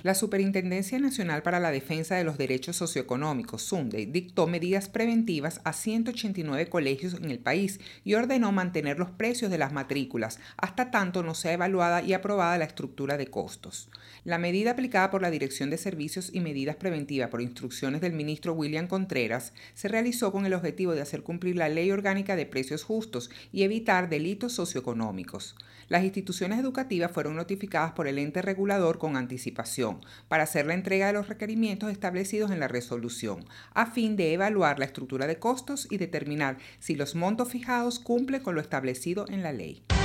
La Superintendencia Nacional para la Defensa de los Derechos Socioeconómicos, SUNDE, dictó medidas preventivas a 189 colegios en el país y ordenó mantener los precios de las matrículas hasta tanto no sea evaluada y aprobada la estructura de costos. La medida aplicada por la Dirección de Servicios y Medidas Preventivas por instrucciones del ministro William Contreras se realizó con el objetivo de hacer cumplir la Ley Orgánica de Precios Justos y evitar delitos socioeconómicos. Las instituciones educativas fueron notificadas por el ente regulador con anticipación para hacer la entrega de los requerimientos establecidos en la resolución, a fin de evaluar la estructura de costos y determinar si los montos fijados cumplen con lo establecido en la ley.